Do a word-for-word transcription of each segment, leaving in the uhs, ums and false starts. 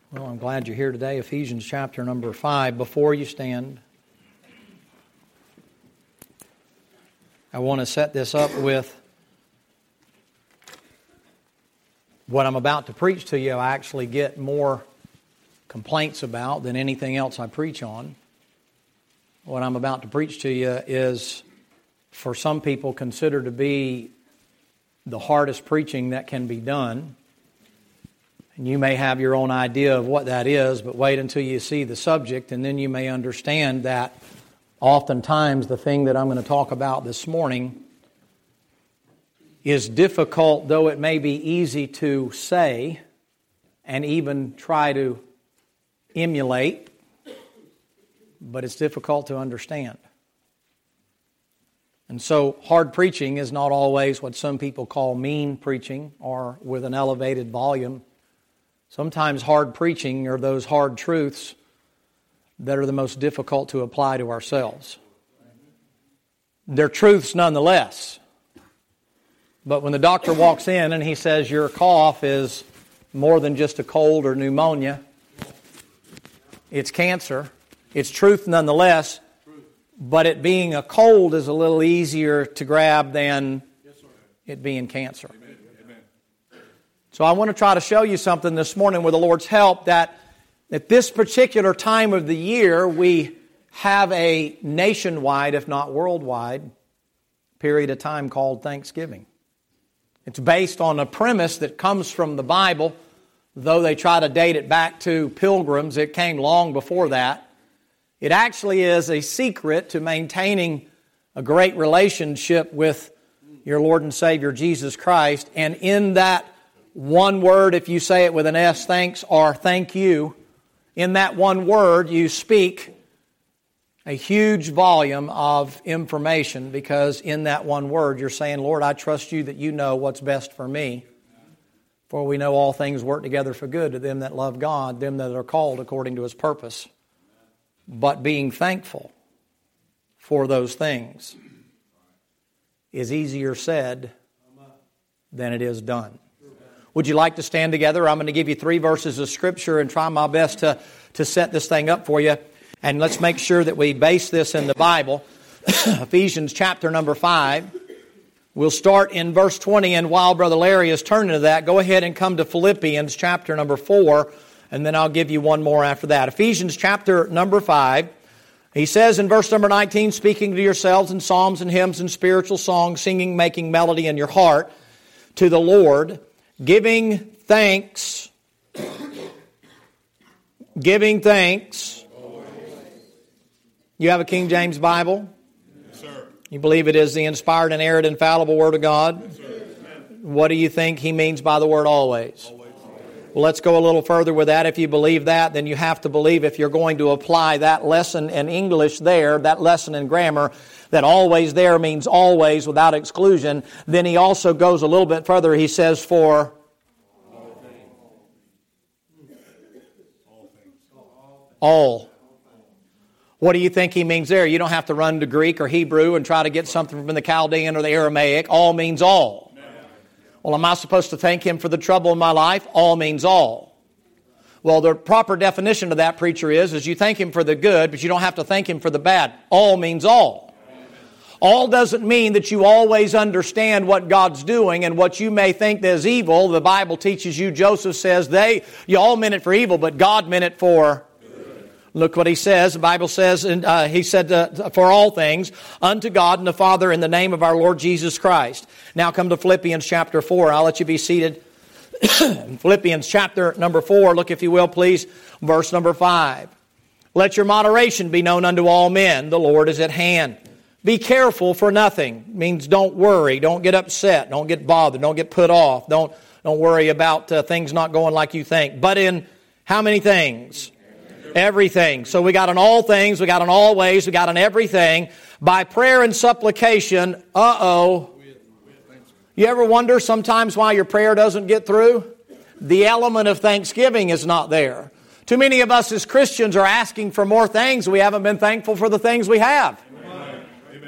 Well, I'm glad you're here today. Ephesians chapter number five. Before you stand, I want to set this up with what I'm about to preach to you. I actually get more complaints about than anything else I preach on. What I'm about to preach to you is, for some people, considered to be the hardest preaching that can be done. And you may have your own idea of what that is, but wait until you see the subject, and then you may understand that oftentimes the thing that I'm going to talk about this morning is difficult, though it may be easy to say and even try to emulate, but it's difficult to understand. And so hard preaching is not always what some people call mean preaching or with an elevated volume. Sometimes hard preaching are those hard truths that are the most difficult to apply to ourselves. They're truths nonetheless. But when the doctor walks in and he says your cough is more than just a cold or pneumonia, it's cancer, it's truth nonetheless, but it being a cold is a little easier to grab than it being cancer. So I want to try to show you something this morning with the Lord's help, that at this particular time of the year we have a nationwide, if not worldwide, period of time called Thanksgiving. It's based on a premise that comes from the Bible, though they try to date it back to pilgrims. It came long before that. It actually is a secret to maintaining a great relationship with your Lord and Savior Jesus Christ, and in that one word, if you say it with an S, thanks or thank you, in that one word you speak a huge volume of information, because in that one word you're saying, Lord, I trust you that you know what's best for me. For we know all things work together for good to them that love God, them that are called according to His purpose. But being thankful for those things is easier said than it is done. Would you like to stand together? I'm going to give you three verses of Scripture and try my best to, to set this thing up for you. And let's make sure that we base this in the Bible. Ephesians chapter number five. We'll start in verse twenty, and while Brother Larry is turning to that, go ahead and come to Philippians chapter number four, and then I'll give you one more after that. Ephesians chapter number five. He says in verse number nineteen, speaking to yourselves in psalms and hymns and spiritual songs, singing, making melody in your heart to the Lord, giving thanks, giving thanks. You have a King James Bible? Yes, sir. You believe it is the inspired, inerrant, infallible Word of God? Yes, sir. What do you think he means by the word always? Always. Well, let's go a little further with that. If you believe that, then you have to believe, if you're going to apply that lesson in English there, that lesson in grammar, that always there means always without exclusion. Then he also goes a little bit further. He says for all. What do you think he means there? You don't have to run to Greek or Hebrew and try to get something from the Chaldean or the Aramaic. All means all. Well, am I supposed to thank Him for the trouble in my life? All means all. Well, the proper definition of that, preacher, is, is you thank Him for the good, but you don't have to thank Him for the bad. All means all. All doesn't mean that you always understand what God's doing, and what you may think is evil. The Bible teaches you, Joseph says, they, you all meant it for evil, but God meant it for good. Look what he says. The Bible says, and uh, he said, uh, for all things, unto God and the Father in the name of our Lord Jesus Christ. Now come to Philippians chapter four. I'll let you be seated. Philippians chapter number four, look if you will, please, verse number five. Let your moderation be known unto all men. The Lord is at hand. Be careful for nothing. It means don't worry. Don't get upset. Don't get bothered. Don't get put off. Don't, don't worry about uh, things not going like you think. But in how many things? Everything. So we got an all things, we got an always, we got an everything. By prayer and supplication, uh-oh. You ever wonder sometimes why your prayer doesn't get through? The element of thanksgiving is not there. Too many of us as Christians are asking for more things. We haven't been thankful for the things we have. Amen.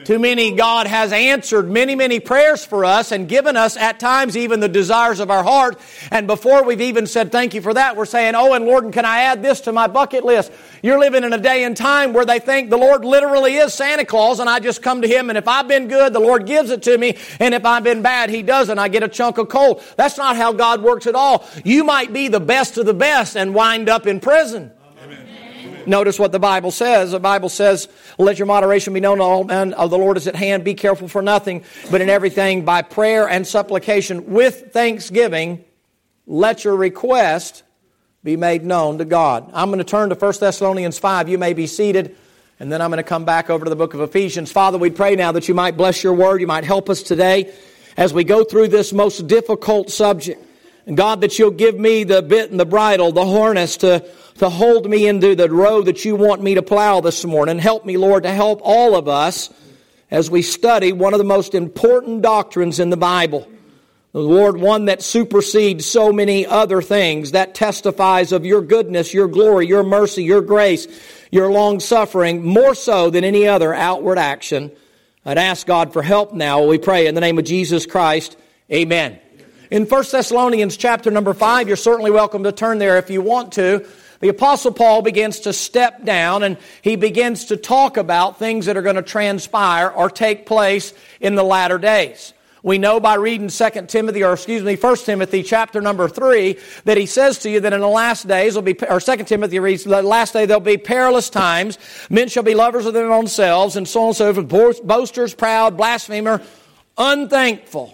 Too many, God has answered many, many prayers for us and given us at times even the desires of our heart. And before we've even said thank you for that, we're saying, oh, and Lord, can I add this to my bucket list? You're living in a day and time where they think the Lord literally is Santa Claus and I just come to Him and if I've been good, the Lord gives it to me. And if I've been bad, He doesn't. I get a chunk of coal. That's not how God works at all. You might be the best of the best and wind up in prison. Notice what the Bible says. The Bible says, let your moderation be known to all men. The Lord is at hand. Be careful for nothing, but in everything by prayer and supplication with thanksgiving, let your request be made known to God. I'm going to turn to First Thessalonians five. You may be seated, and then I'm going to come back over to the book of Ephesians. Father, we pray now that you might bless your word. You might help us today as we go through this most difficult subject. And God, that you'll give me the bit and the bridle, the harness to to hold me into the road that you want me to plow this morning. Help me, Lord, to help all of us as we study one of the most important doctrines in the Bible. The Lord, one that supersedes so many other things, that testifies of your goodness, your glory, your mercy, your grace, your long-suffering, more so than any other outward action. I'd ask God for help now. We pray in the name of Jesus Christ. Amen. In First Thessalonians chapter number five, you're certainly welcome to turn there if you want to. The Apostle Paul begins to step down and he begins to talk about things that are going to transpire or take place in the latter days. We know by reading Second Timothy, or excuse me, First Timothy chapter number three, that he says to you that in the last days will be, or Second Timothy reads, the last day there'll be perilous times. Men shall be lovers of their own selves, and so on and so forth, boasters, proud, blasphemer, unthankful.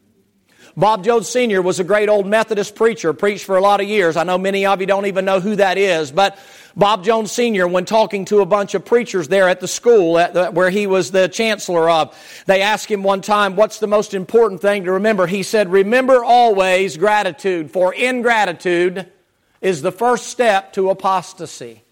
Bob Jones Senior was a great old Methodist preacher, preached for a lot of years. I know many of you don't even know who that is, but Bob Jones Senior, when talking to a bunch of preachers there at the school at the, where he was the chancellor of, they asked him one time, what's the most important thing to remember? He said, remember always gratitude, for ingratitude is the first step to apostasy.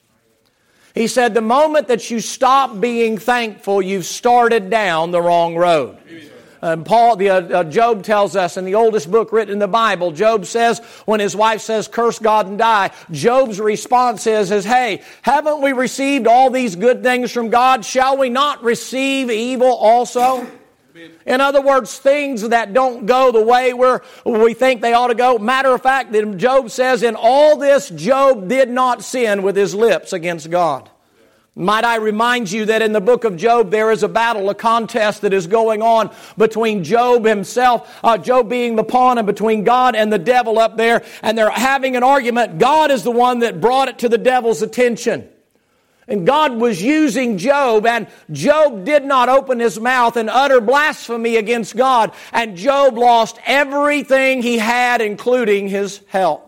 He said, the moment that you stop being thankful, you've started down the wrong road. And Paul, the, uh, Job tells us in the oldest book written in the Bible, Job says, when his wife says, curse God and die, Job's response is, is, hey, haven't we received all these good things from God? Shall we not receive evil also? In other words, things that don't go the way we're, we think they ought to go. Matter of fact, Job says, in all this, Job did not sin with his lips against God. Might I remind you that in the book of Job there is a battle, a contest that is going on between Job himself, uh, Job being the pawn, and between God and the devil up there. And they're having an argument. God is the one that brought it to the devil's attention. And God was using Job, and Job did not open his mouth and utter blasphemy against God. And Job lost everything he had, including his health.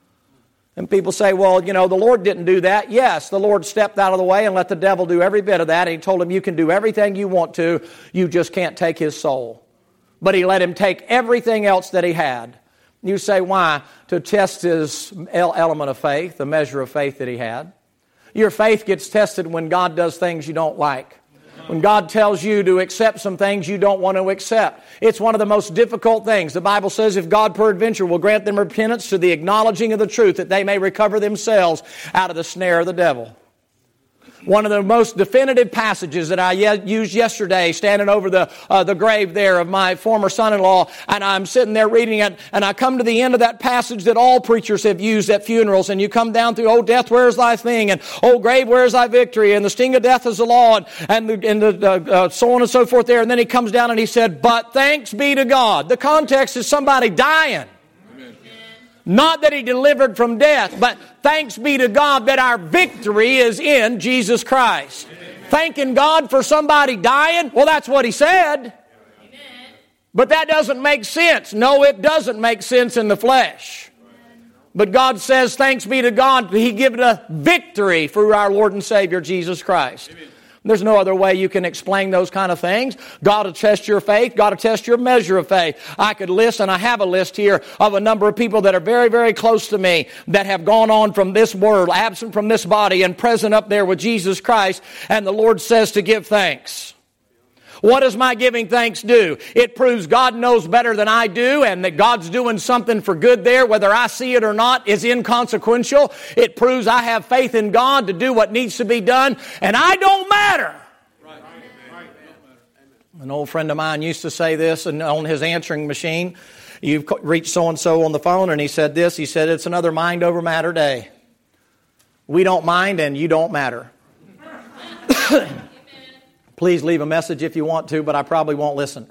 And people say, well, you know, the Lord didn't do that. Yes, the Lord stepped out of the way and let the devil do every bit of that. And He told him, you can do everything you want to. You just can't take his soul. But He let him take everything else that he had. You say, why? To test his element of faith, the measure of faith that he had. Your faith gets tested when God does things you don't like. When God tells you to accept some things you don't want to accept. It's one of the most difficult things. The Bible says if God peradventure will grant them repentance to the acknowledging of the truth, that they may recover themselves out of the snare of the devil. One of the most definitive passages that I used yesterday, standing over the uh, the grave there of my former son-in-law, and I'm sitting there reading it, and I come to the end of that passage that all preachers have used at funerals, and you come down through, "Oh death, where is thy sting?" and "Oh grave, where is thy victory?" and "The sting of death is the law," and, and, the, and the, uh, uh, so on and so forth there. And then he comes down and he said, "But thanks be to God." The context is somebody dying. Not that He delivered from death, but thanks be to God that our victory is in Jesus Christ. Amen. Thanking God for somebody dying? Well, that's what He said. Amen. But that doesn't make sense. No, it doesn't make sense in the flesh. But God says, thanks be to God, He given a victory through our Lord and Savior, Jesus Christ. Amen. There's no other way you can explain those kind of things. God will test your faith. God will test your measure of faith. I could list, and I have a list here, of a number of people that are very, very close to me that have gone on from this world, absent from this body, and present up there with Jesus Christ. And the Lord says to give thanks. What does my giving thanks do? It proves God knows better than I do, and that God's doing something for good there, whether I see it or not, is inconsequential. It proves I have faith in God to do what needs to be done, and I don't matter. An old friend of mine used to say this, and on his answering machine, you've reached so-and-so on the phone, and he said this. He said, it's another mind over matter day. We don't mind, and you don't matter. Please leave a message if you want to, but I probably won't listen.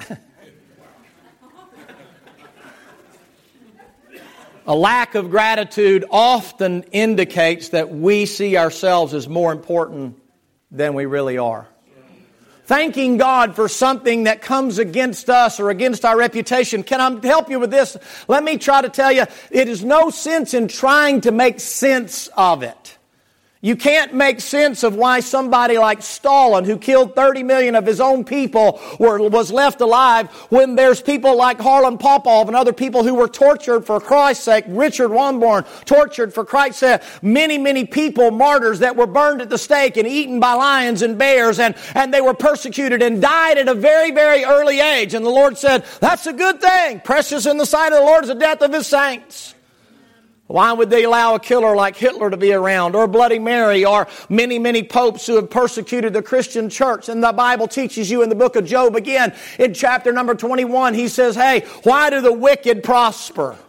A lack of gratitude often indicates that we see ourselves as more important than we really are. Thanking God for something that comes against us or against our reputation. Can I help you with this? Let me try to tell you, it is no sense in trying to make sense of it. You can't make sense of why somebody like Stalin, who killed thirty million of his own people, were, was left alive, when there's people like Harlan Popov and other people who were tortured for Christ's sake. Richard Wurmborn, tortured for Christ's sake. Many, many people, martyrs that were burned at the stake and eaten by lions and bears, and, and they were persecuted and died at a very, very early age. And the Lord said, that's a good thing. Precious in the sight of the Lord is the death of His saints. Why would they allow a killer like Hitler to be around, or Bloody Mary, or many, many popes who have persecuted the Christian church? And the Bible teaches you in the book of Job again, in chapter number twenty-one, he says, hey, why do the wicked prosper?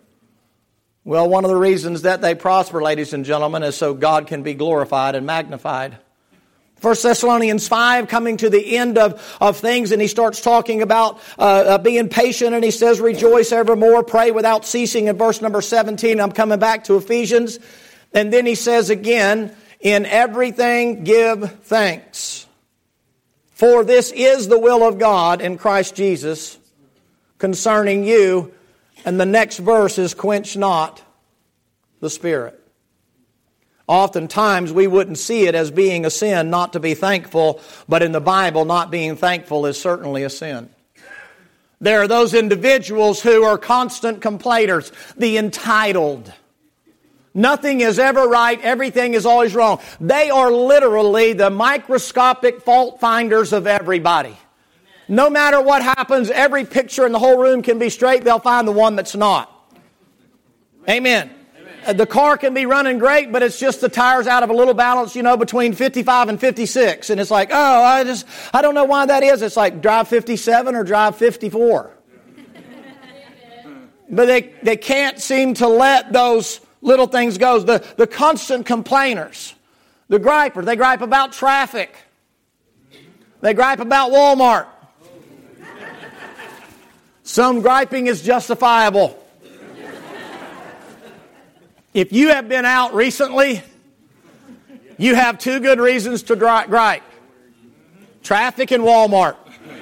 Well, one of the reasons that they prosper, ladies and gentlemen, is so God can be glorified and magnified. First Thessalonians five, coming to the end of, of things, and he starts talking about uh, uh, being patient, and he says, rejoice evermore, pray without ceasing in verse number seventeen. I'm coming back to Ephesians. And then he says again, in everything give thanks, for this is the will of God in Christ Jesus concerning you. And the next verse is, quench not the Spirit. Oftentimes we wouldn't see it as being a sin not to be thankful, but in the Bible, not being thankful is certainly a sin. There are those individuals who are constant complainers, the entitled. Nothing is ever right, everything is always wrong. They are literally the microscopic fault finders of everybody. No matter what happens, every picture in the whole room can be straight, they'll find the one that's not. Amen. The car can be running great, but it's just the tires out of a little balance, you know, between fifty-five and fifty-six. And it's like, oh, I just, I don't know why that is. It's like drive fifty-seven or drive fifty-four. But they, they can't seem to let those little things go. The, the constant complainers, the griper, they gripe about traffic. They gripe about Walmart. Some griping is justifiable. If you have been out recently, you have two good reasons to gripe. Traffic and Walmart.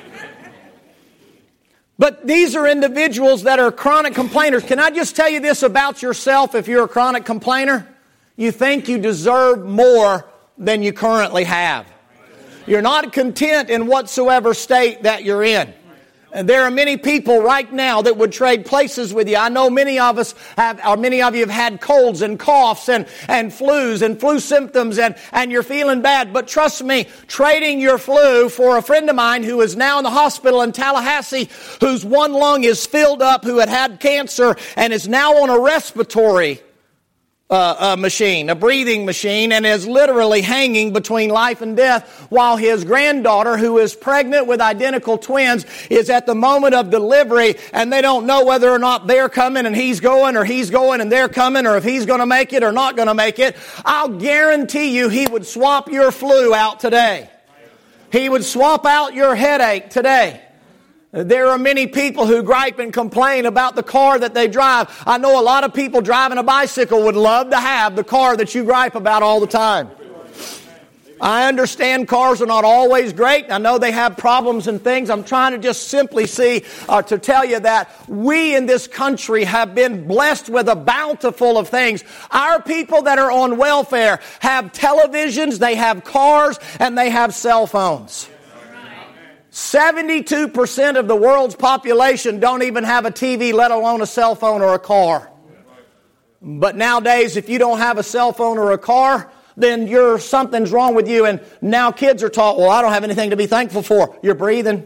But these are individuals that are chronic complainers. Can I just tell you this about yourself if you're a chronic complainer? You think you deserve more than you currently have. You're not content in whatsoever state that you're in. And there are many people right now that would trade places with you. I know many of us have, or many of you have had colds and coughs and, and flus and flu symptoms, and, and you're feeling bad. But trust me, trading your flu for a friend of mine who is now in the hospital in Tallahassee, whose one lung is filled up, who had had cancer and is now on a respiratory Uh, a machine, a breathing machine, and is literally hanging between life and death, while his granddaughter, who is pregnant with identical twins, is at the moment of delivery, and they don't know whether or not they're coming and he's going, or he's going and they're coming, or if he's going to make it or not going to make it. I'll guarantee you he would swap your flu out today. He would swap out your headache today. There are many people who gripe and complain about the car that they drive. I know a lot of people driving a bicycle would love to have the car that you gripe about all the time. I understand cars are not always great. I know they have problems and things. I'm trying to just simply see, uh, to tell you that we in this country have been blessed with a bountiful of things. Our people that are on welfare have televisions, they have cars, and they have cell phones. seventy-two percent of the world's population don't even have a T V, let alone a cell phone or a car. But nowadays, if you don't have a cell phone or a car, then you're, something's wrong with you. And now kids are taught, well, I don't have anything to be thankful for. You're breathing.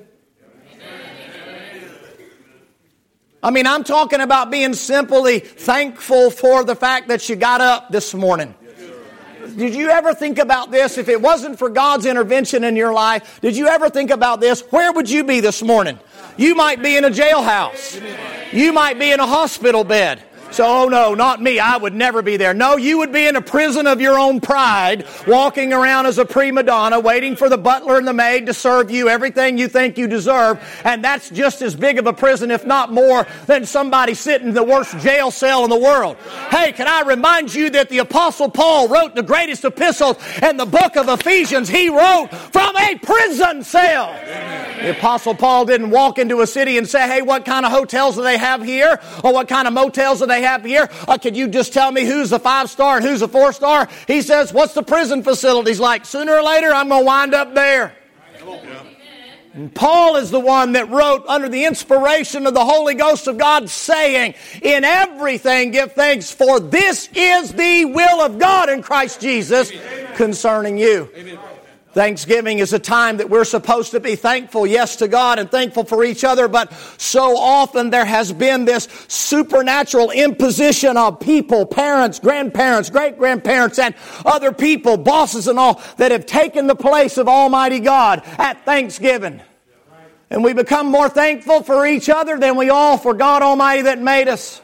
I mean, I'm talking about being simply thankful for the fact that you got up this morning. did you ever think about this? If it wasn't for God's intervention in your life, did you ever think about this? Where would you be this morning? You might be in a jailhouse. You might be in a hospital bed. So, oh no, not me. I would never be there. No, you would be in a prison of your own pride, walking around as a prima donna, waiting for the butler and the maid to serve you everything you think you deserve. And that's just as big of a prison, if not more, than somebody sitting in the worst jail cell in the world. Hey, can I remind you that the Apostle Paul wrote the greatest epistles in the book of Ephesians. He wrote from a prison cell. The Apostle Paul didn't walk into a city and say, hey, what kind of hotels do they have here? Or what kind of motels do they have here? Uh, could you just tell me who's a five-star and who's a four-star? He says, what's the prison facilities like? Sooner or later, I'm going to wind up there. And Paul is the one that wrote under the inspiration of the Holy Ghost of God, saying, in everything give thanks, for this is the will of God in Christ Jesus concerning you. Amen. Thanksgiving is a time that we're supposed to be thankful, yes, to God and thankful for each other, but so often there has been this supernatural imposition of people, parents, grandparents, great-grandparents, and other people, bosses and all, that have taken the place of Almighty God at Thanksgiving. And we become more thankful for each other than we all for God Almighty that made us.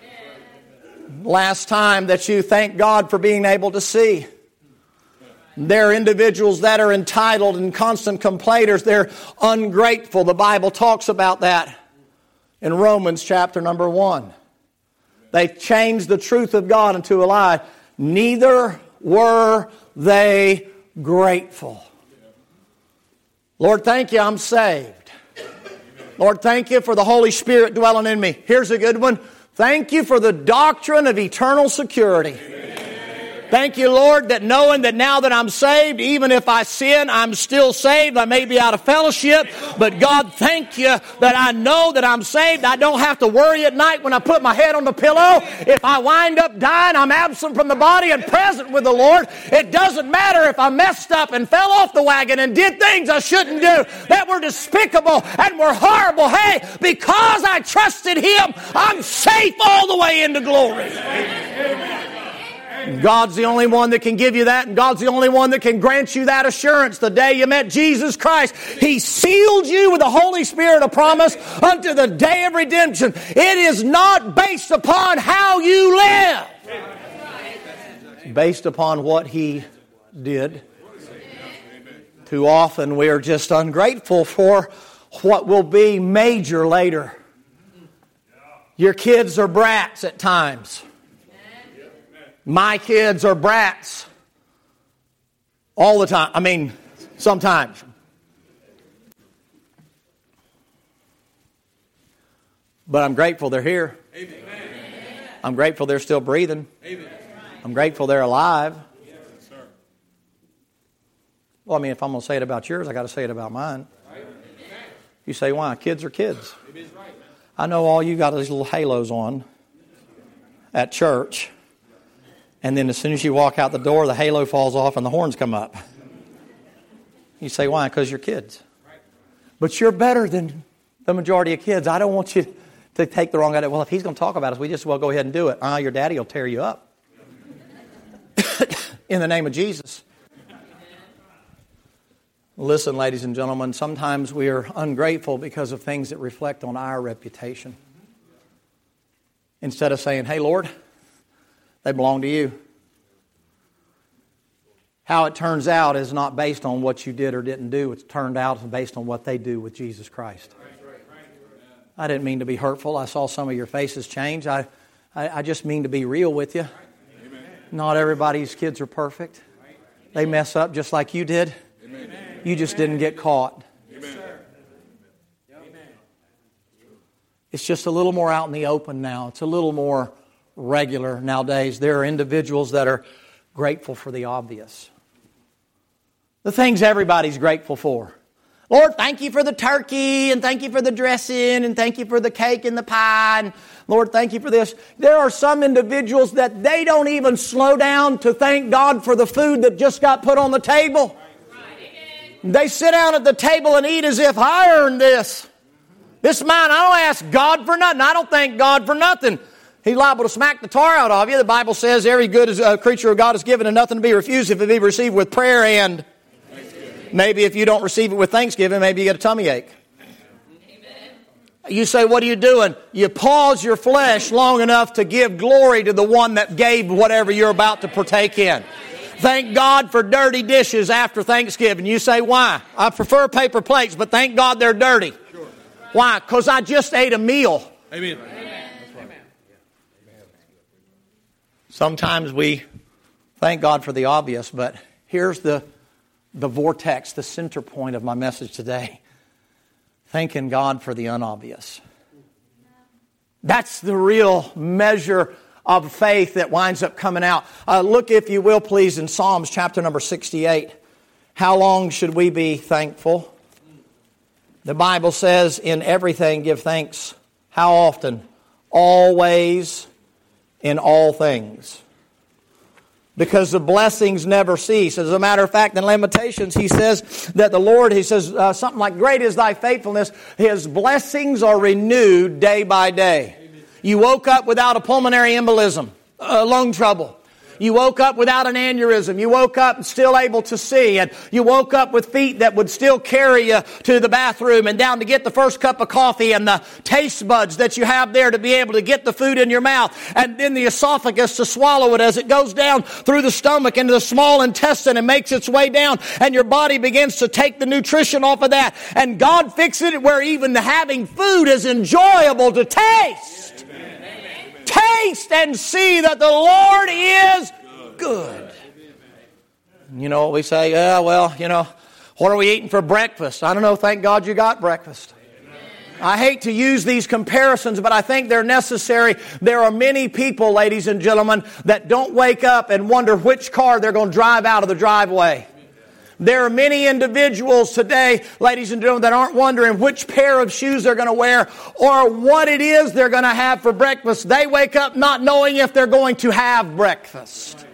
Last time that you thank God for being able to see. There are individuals that are entitled and constant complainers. They're ungrateful. The Bible talks about that in Romans chapter number one. They changed the truth of God into a lie. Neither were they grateful. Lord, thank you, I'm saved. Lord, thank you for the Holy Spirit dwelling in me. Here's a good one. Thank you for the doctrine of eternal security. Thank you, Lord, that knowing that now that I'm saved, even if I sin, I'm still saved. I may be out of fellowship, but God, thank you that I know that I'm saved. I don't have to worry at night when I put my head on the pillow. If I wind up dying, I'm absent from the body and present with the Lord. It doesn't matter if I messed up and fell off the wagon and did things I shouldn't do, that were despicable and were horrible. Hey, because I trusted Him, I'm safe all the way into glory. Amen. God's the only one that can give you that, and God's the only one that can grant you that assurance. The day you met Jesus Christ, He sealed you with the Holy Spirit of promise unto the day of redemption. It is not based upon how you live. It's based upon what He did. Too often we are just ungrateful for what will be major later. Your kids are brats at times. My kids are brats all the time. I mean, sometimes. But I'm grateful they're here. Amen. I'm grateful they're still breathing. Amen. I'm grateful they're alive. Yes, sir. Well, I mean, if I'm going to say it about yours, I got to say it about mine. Right. You say, why? Kids are kids. Right, I know all you got these little halos on at church. And then as soon as you walk out the door, the halo falls off and the horns come up. You say, why? Because you're kids. But you're better than the majority of kids. I don't want you to take the wrong idea. Well, if he's going to talk about us, we just well go ahead and do it. Uh, your daddy will tear you up. In the name of Jesus. Listen, ladies and gentlemen, sometimes we are ungrateful because of things that reflect on our reputation. Instead of saying, hey, Lord, they belong to you. How it turns out is not based on what you did or didn't do. It's turned out based on what they do with Jesus Christ. I didn't mean to be hurtful. I saw some of your faces change. I, I, I just mean to be real with you. Not everybody's kids are perfect. They mess up just like you did. You just didn't get caught. It's just a little more out in the open now. It's a little more regular nowadays. There are individuals that are grateful for the obvious. The things everybody's grateful for. Lord, thank you for the turkey, and thank you for the dressing, and thank you for the cake and the pie, and Lord, thank you for this. There are some individuals that they don't even slow down to thank God for the food that just got put on the table. They sit down at the table and eat as if I earned this. This is mine. I don't ask God for nothing. I don't thank God for nothing. He's liable to smack the tar out of you. The Bible says every good uh, creature of God is given and nothing to be refused if it be received with prayer and maybe if you don't receive it with thanksgiving, maybe you get a tummy ache. You say, what are you doing? You pause your flesh long enough to give glory to the one that gave whatever you're about to partake in. Thank God for dirty dishes after Thanksgiving. You say, why? I prefer paper plates, but thank God they're dirty. Why? Because I just ate a meal. Amen. Sometimes we thank God for the obvious, but here's the, the vortex, the center point of my message today. Thanking God for the unobvious. That's the real measure of faith that winds up coming out. Uh, look, if you will, please, in Psalms chapter number sixty-eight. How long should we be thankful? The Bible says, in everything give thanks. How often? Always, in all things. Because the blessings never cease. As a matter of fact, in Lamentations, he says that the Lord, he says uh, something like, great is thy faithfulness. His blessings are renewed day by day. Amen. You woke up without a pulmonary embolism, uh, lung trouble. You woke up without an aneurysm. You woke up still able to see. And you woke up with feet that would still carry you to the bathroom and down to get the first cup of coffee and the taste buds that you have there to be able to get the food in your mouth. And then the esophagus to swallow it as it goes down through the stomach into the small intestine and makes its way down. And your body begins to take the nutrition off of that. And God fixes it where even having food is enjoyable to taste. Taste and see that the Lord is good. You know what we say? Yeah, well, you know, what are we eating for breakfast? I don't know. Thank God you got breakfast. I hate to use these comparisons, but I think they're necessary. There are many people, ladies and gentlemen, that don't wake up and wonder which car they're going to drive out of the driveway. There are many individuals today, ladies and gentlemen, that aren't wondering which pair of shoes they're going to wear or what it is they're going to have for breakfast. They wake up not knowing if they're going to have breakfast.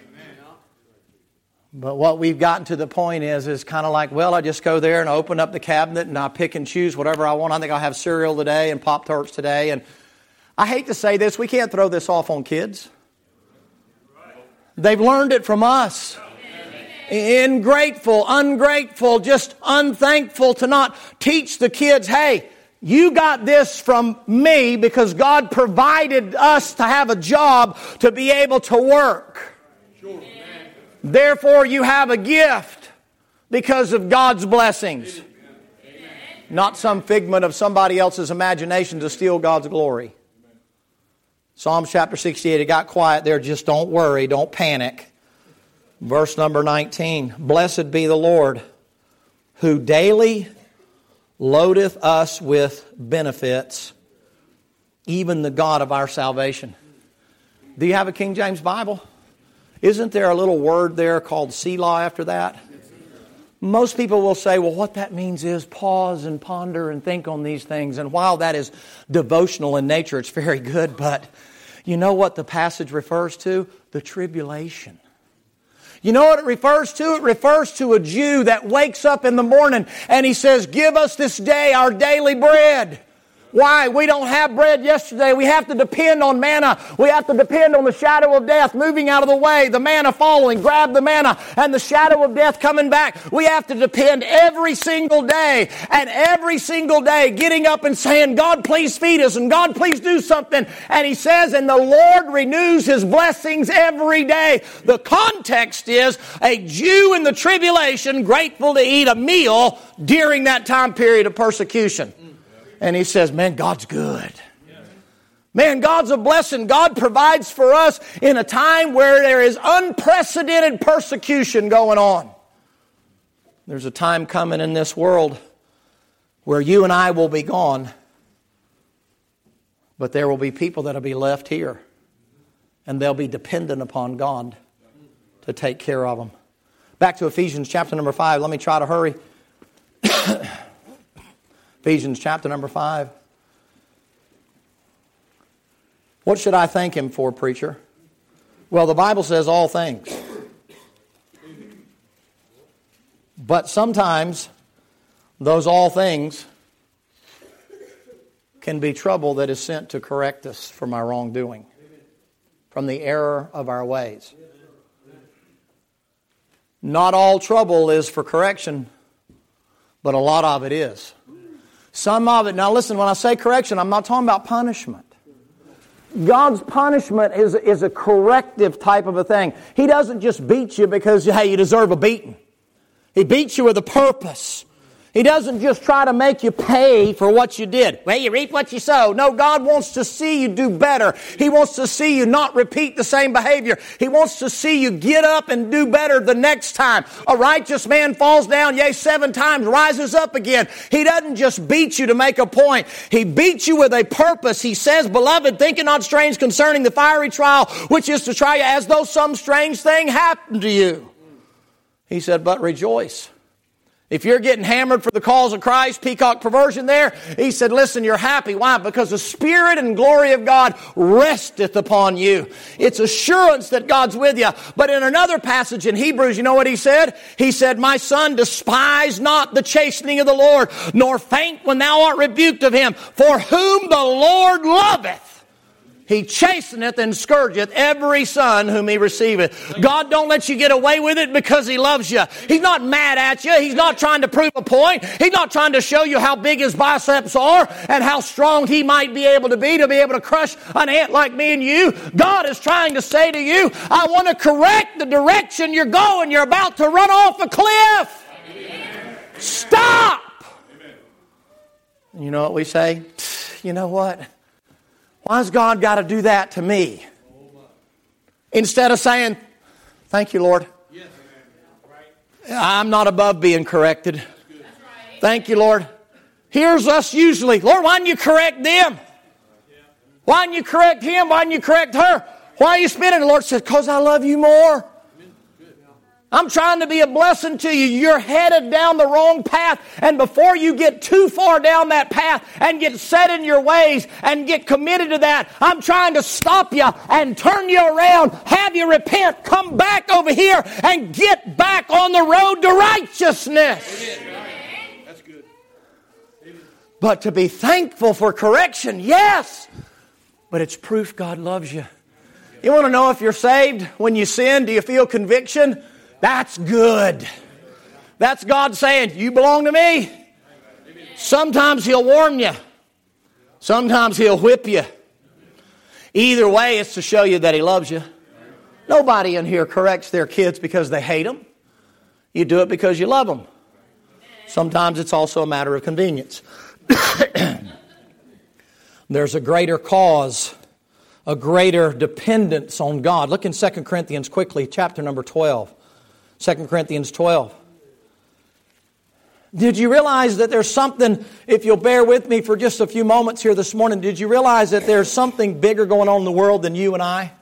But what we've gotten to the point is, is kind of like, well, I just go there and I open up the cabinet and I pick and choose whatever I want. I think I'll have cereal today and Pop-Tarts today. And I hate to say this, we can't throw this off on kids. They've learned it from us. Ingrateful, ungrateful, just unthankful to not teach the kids, hey, you got this from me because God provided us to have a job to be able to work. Sure. Therefore, you have a gift because of God's blessings. Amen. Not some figment of somebody else's imagination to steal God's glory. Psalms chapter sixty-eight, it got quiet there. Just don't worry, don't panic. Verse number nineteen, blessed be the Lord, who daily loadeth us with benefits, even the God of our salvation. Do you have a King James Bible? Isn't there a little word there called Selah after that? Most people will say, well, what that means is pause and ponder and think on these things. And while that is devotional in nature, it's very good. But you know what the passage refers to? The tribulation. You know what it refers to? It refers to a Jew that wakes up in the morning and he says, give us this day our daily bread. Why? We don't have bread yesterday. We have to depend on manna. We have to depend on the shadow of death moving out of the way, the manna following, grab the manna, and the shadow of death coming back. We have to depend every single day, and every single day getting up and saying, God, please feed us, and God, please do something. And he says, and the Lord renews His blessings every day. The context is a Jew in the tribulation grateful to eat a meal during that time period of persecution. And he says, man, God's good. Man, God's a blessing. God provides for us in a time where there is unprecedented persecution going on. There's a time coming in this world where you and I will be gone. But there will be people that will be left here. And they'll be dependent upon God to take care of them. Back to Ephesians chapter number five. Let me try to hurry. Ephesians chapter number five. What should I thank Him for, preacher? Well, the Bible says all things. But sometimes those all things can be trouble that is sent to correct us from our wrongdoing, from the error of our ways. Not all trouble is for correction, but a lot of it is. Some of it, now listen, when I say correction, I'm not talking about punishment. God's punishment is, is a corrective type of a thing. He doesn't just beat you because, hey, you deserve a beating. He beats you with a purpose. He doesn't just try to make you pay for what you did. Well, you reap what you sow. No, God wants to see you do better. He wants to see you not repeat the same behavior. He wants to see you get up and do better the next time. A righteous man falls down, yea, seven times, rises up again. He doesn't just beat you to make a point. He beats you with a purpose. He says, beloved, think it not strange concerning the fiery trial, which is to try you as though some strange thing happened to you. He said, but rejoice. If you're getting hammered for the cause of Christ, peacock perversion there, he said, listen, you're happy. Why? Because the Spirit and glory of God resteth upon you. It's assurance that God's with you. But in another passage in Hebrews, you know what he said? He said, my son, despise not the chastening of the Lord, nor faint when thou art rebuked of him. For whom the Lord loveth, He chasteneth and scourgeth every son whom He receiveth. God don't let you get away with it because He loves you. He's not mad at you. He's not trying to prove a point. He's not trying to show you how big His biceps are and how strong He might be able to be to be able to crush an ant like me and you. God is trying to say to you, I want to correct the direction you're going. You're about to run off a cliff. Amen. Stop. Amen. You know what we say? You know what? Why has God got to do that to me? Instead of saying, thank you, Lord. I'm not above being corrected. Thank you, Lord. Here's us usually. Lord, why didn't you correct them? Why didn't you correct him? Why didn't you correct her? Why are you spinning? The Lord says, because I love you more. I'm trying to be a blessing to you. You're headed down the wrong path. And before you get too far down that path and get set in your ways and get committed to that, I'm trying to stop you and turn you around, have you repent, come back over here and get back on the road to righteousness. Amen. That's good. Amen. But to be thankful for correction, yes. But it's proof God loves you. You want to know if you're saved when you sin? Do you feel conviction? That's good. That's God saying, you belong to me. Sometimes He'll warn you. Sometimes He'll whip you. Either way, it's to show you that He loves you. Nobody in here corrects their kids because they hate them. You do it because you love them. Sometimes it's also a matter of convenience. There's a greater cause, a greater dependence on God. Look in Second Corinthians quickly, chapter number twelve. Second Corinthians twelve. Did you realize that there's something, if you'll bear with me for just a few moments here this morning, did you realize that there's something bigger going on in the world than you and I?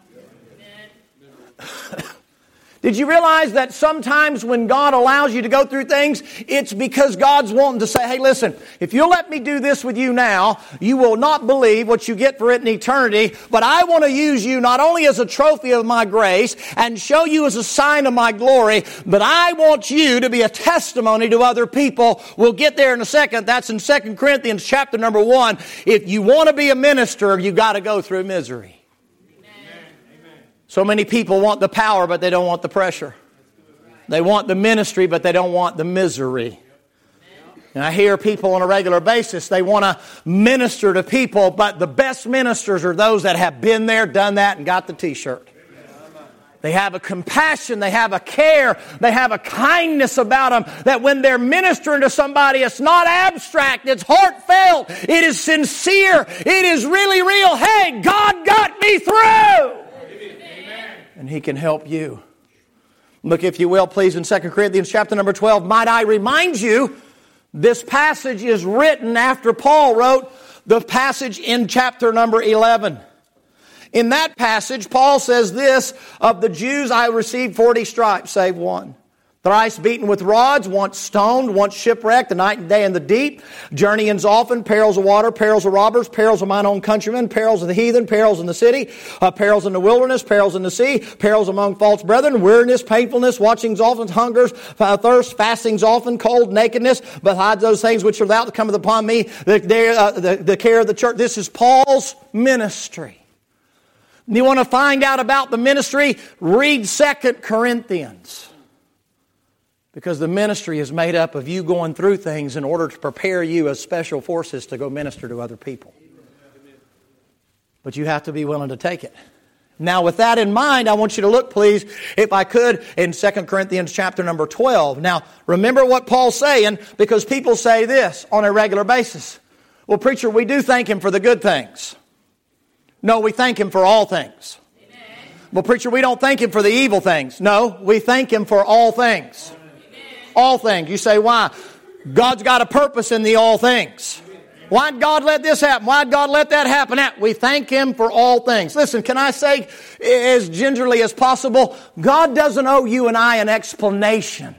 Did you realize that sometimes when God allows you to go through things, it's because God's wanting to say, hey, listen, if you'll let me do this with you now, you will not believe what you get for it in eternity, but I want to use you not only as a trophy of my grace and show you as a sign of my glory, but I want you to be a testimony to other people. We'll get there in a second. That's in Second Corinthians chapter number one. If you want to be a minister, you got to go through misery. So many people want the power, but they don't want the pressure. They want the ministry, but they don't want the misery. And I hear people on a regular basis, they want to minister to people, but the best ministers are those that have been there, done that, and got the t-shirt. They have a compassion, they have a care, they have a kindness about them that when they're ministering to somebody, it's not abstract, it's heartfelt, it is sincere, it is really real. Hey, God got me through! And He can help you. Look, if you will, please, in Second Corinthians chapter number twelve. Might I remind you, this passage is written after Paul wrote the passage in chapter number eleven. In that passage, Paul says this, of the Jews I received forty stripes, save one. Thrice beaten with rods, once stoned, once shipwrecked, the night and day in the deep. Journeyings often, perils of water, perils of robbers, perils of mine own countrymen, perils of the heathen, perils in the city, uh, perils in the wilderness, perils in the sea, perils among false brethren, weariness, painfulness, watchings often, hungers, uh, thirst, fastings often, cold, nakedness. Besides those things which are without that cometh upon me, the, the, uh, the, the care of the church. This is Paul's ministry. You want to find out about the ministry? Read Second Corinthians. Because the ministry is made up of you going through things in order to prepare you as special forces to go minister to other people. But you have to be willing to take it. Now with that in mind, I want you to look, please, if I could, in Second Corinthians chapter number twelve. Now, remember what Paul's saying, because people say this on a regular basis. Well, preacher, we do thank Him for the good things. No, we thank Him for all things. Amen. Well, preacher, we don't thank Him for the evil things. No, we thank Him for all things. All things. You say, why? God's got a purpose in the all things. Why'd God let this happen? Why'd God let that happen? We thank Him for all things. Listen, can I say as gingerly as possible, God doesn't owe you and I an explanation.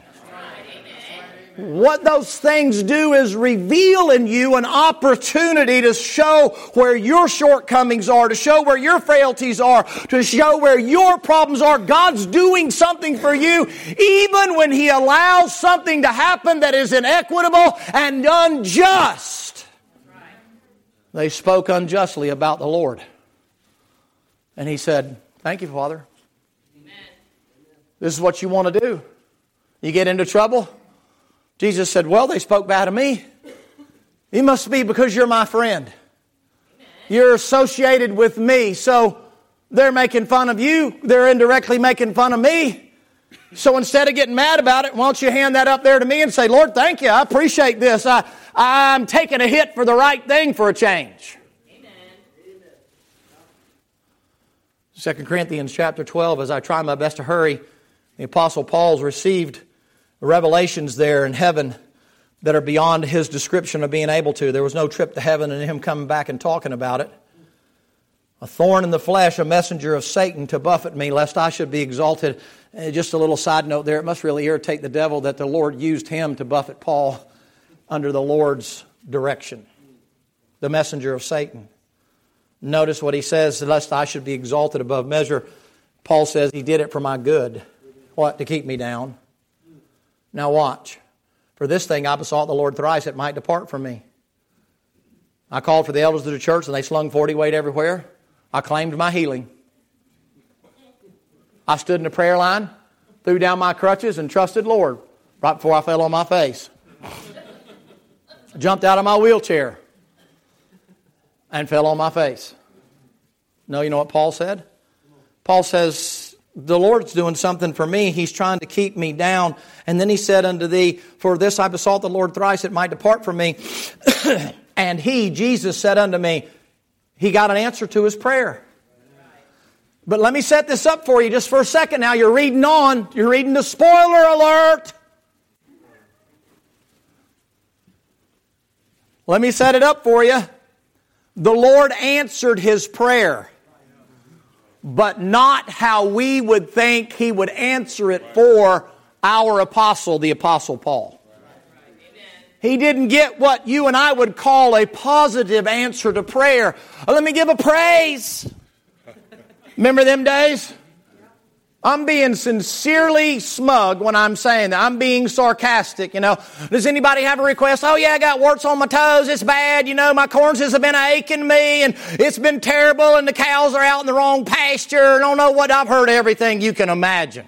What those things do is reveal in you an opportunity to show where your shortcomings are, to show where your frailties are, to show where your problems are. God's doing something for you even when He allows something to happen that is inequitable and unjust. They spoke unjustly about the Lord. And He said, thank you, Father. This is what you want to do. You get into trouble? Jesus said, well, they spoke bad of me. It must be because you're my friend. You're associated with me. So they're making fun of you. They're indirectly making fun of me. So instead of getting mad about it, why don't you hand that up there to me and say, Lord, thank you. I appreciate this. I, I'm taking a hit for the right thing for a change. Amen. Second Corinthians chapter twelve, as I try my best to hurry, the Apostle Paul's received revelations there in heaven that are beyond his description of being able to. There was no trip to heaven and him coming back and talking about it. A thorn in the flesh, a messenger of Satan to buffet me, lest I should be exalted. And just a little side note there, it must really irritate the devil that the Lord used him to buffet Paul under the Lord's direction. The messenger of Satan. Notice what he says, lest I should be exalted above measure. Paul says he did it for my good. What? To keep me down. Now watch. For this thing I besought the Lord thrice, it might depart from me. I called for the elders of the church, and they slung forty weight everywhere. I claimed my healing. I stood in the prayer line, threw down my crutches, and trusted Lord right before I fell on my face. Jumped out of my wheelchair and fell on my face. No, you know what Paul said? Paul says, the Lord's doing something for me. He's trying to keep me down. And then he said unto thee, for this I besought the Lord thrice, it might depart from me. And he, Jesus, said unto me, he got an answer to his prayer. But let me set this up for you just for a second now. You're reading on. You're reading the spoiler alert. Let me set it up for you. The Lord answered his prayer, but not how we would think He would answer it for our apostle, the Apostle Paul. He didn't get what you and I would call a positive answer to prayer. Let me give a praise. Remember them days? I'm being sincerely smug when I'm saying that. I'm being sarcastic, you know. Does anybody have a request? Oh yeah, I got warts on my toes. It's bad, you know. My corns have been aching me and it's been terrible and the cows are out in the wrong pasture. I don't know what. I've heard everything you can imagine.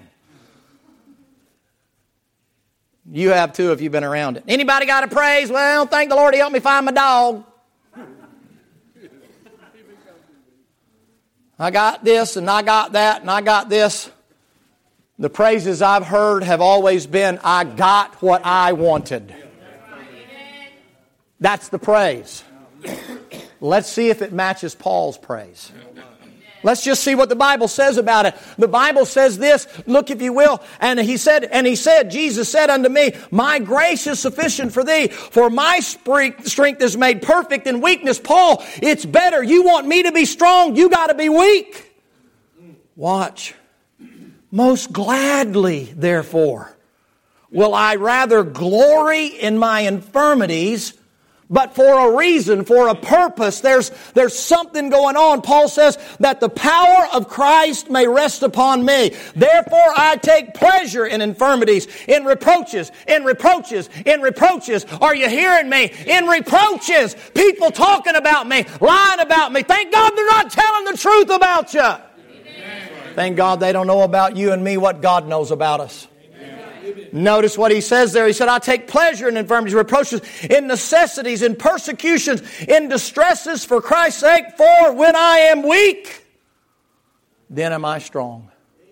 You have too if you've been around it. Anybody got a praise? Well, thank the Lord He helped me find my dog. I got this and I got that and I got this. The praises I've heard have always been, I got what I wanted. That's the praise. Let's see if it matches Paul's praise. Let's just see what the Bible says about it. The Bible says this, look if you will, and he said, and he said, Jesus said unto me, my grace is sufficient for thee, for my strength is made perfect in weakness. Paul, it's better. You want me to be strong, you got to be weak. Watch. Most gladly, therefore, Will I rather glory in my infirmities, but for a reason, for a purpose? There's, there's something going on. Paul says that the power of Christ may rest upon me. Therefore I take pleasure in infirmities, in reproaches, in reproaches, in reproaches. Are you hearing me? In reproaches. People talking about me, lying about me. Thank God they're not telling the truth about you. Amen. Thank God they don't know about you and me what God knows about us. Notice what he says there. He said, I take pleasure in infirmities, reproaches, in necessities, in persecutions, in distresses for Christ's sake. For when I am weak, then am I strong.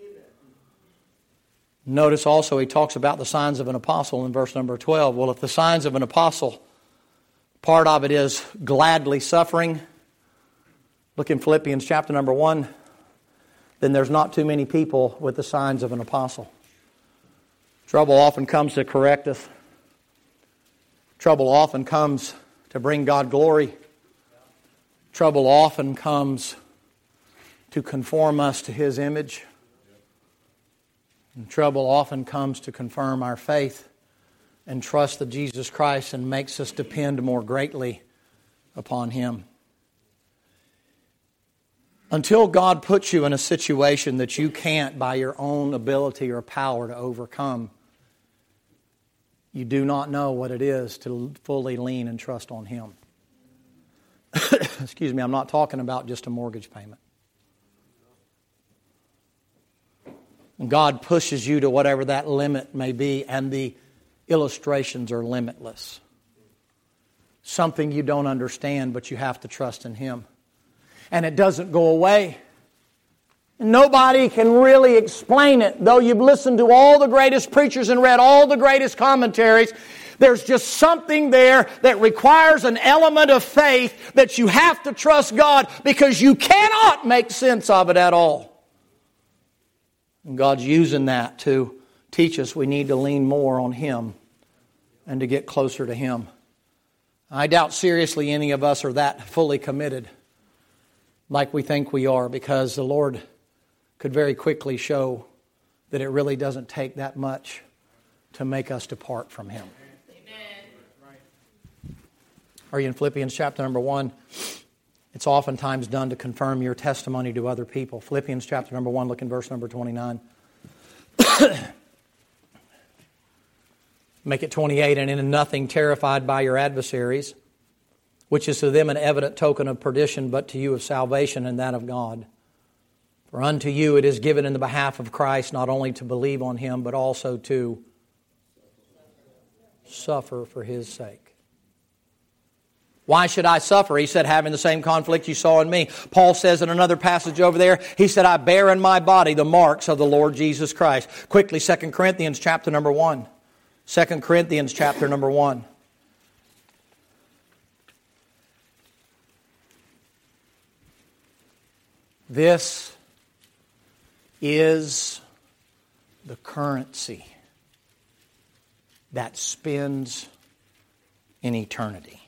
Notice also he talks about the signs of an apostle in verse number twelve. Well, if the signs of an apostle, part of it is gladly suffering. Look in Philippians chapter number one. Then there's not too many people with the signs of an apostle. Trouble often comes to correct us. Trouble often comes to bring God glory. Trouble often comes to conform us to His image. And trouble often comes to confirm our faith and trust of Jesus Christ and makes us depend more greatly upon Him. Until God puts you in a situation that you can't by your own ability or power to overcome, you do not know what it is to fully lean and trust on Him. Excuse me, I'm not talking about just a mortgage payment. God pushes you to whatever that limit may be, and the illustrations are limitless. Something you don't understand, but you have to trust in Him. And it doesn't go away. Nobody can really explain it. Though you've listened to all the greatest preachers and read all the greatest commentaries, there's just something there that requires an element of faith that you have to trust God because you cannot make sense of it at all. And God's using that to teach us we need to lean more on Him and to get closer to Him. I doubt seriously any of us are that fully committed like we think we are, because the Lord could very quickly show that it really doesn't take that much to make us depart from Him. Amen. Are you in Philippians chapter number one? It's oftentimes done to confirm your testimony to other people. Philippians chapter number one, look in verse number twenty-nine. Make it twenty-eight. And in nothing terrified by your adversaries, which is to them an evident token of perdition, but to you of salvation and that of God. For unto you it is given in the behalf of Christ not only to believe on Him, but also to suffer for His sake. Why should I suffer? He said, having the same conflict you saw in me. Paul says in another passage over there, he said, I bear in my body the marks of the Lord Jesus Christ. Quickly, Second Corinthians chapter number one. Second Corinthians chapter number one. This is the currency that spends in eternity.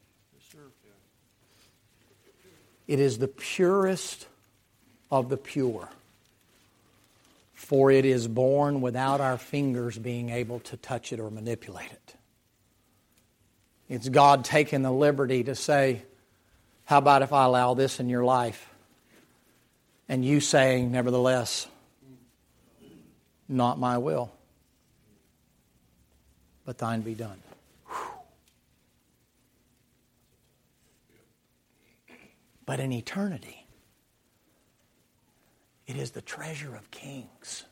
It is the purest of the pure, for it is born without our fingers being able to touch it or manipulate it. It's God taking the liberty to say, how about if I allow this in your life? And you saying, nevertheless, not my will, but thine be done. Whew. But in eternity, it is the treasure of kings.